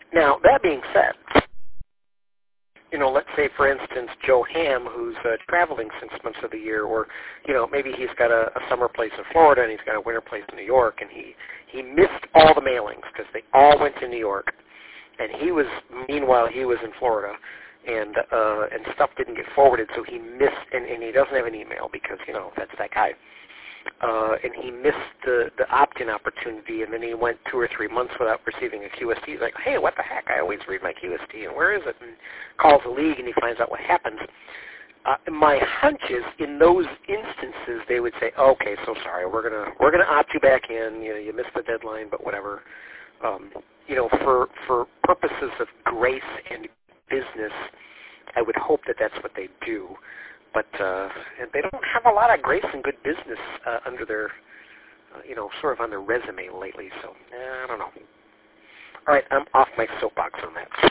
Now, that being said, let's say, for instance, Joe Ham, who's traveling 6 months of the year, or, maybe he's got a summer place in Florida and he's got a winter place in New York, and he missed all the mailings because they all went to New York, and meanwhile, he was in Florida, and stuff didn't get forwarded, so he missed, and he doesn't have an email because, that's that guy. And he missed the opt-in opportunity, and then he went 2 or 3 months without receiving a QST. He's like, hey, what the heck? I always read my QST, and where is it? And calls the league, and he finds out what happens. My hunch is, in those instances, they would say, okay, so sorry, we're gonna opt you back in. You missed the deadline, but whatever. For purposes of grace and business, I would hope that that's what they do. But they don't have a lot of grace and good business under their, sort of on their resume lately. So I don't know. All right, I'm off my soapbox on that.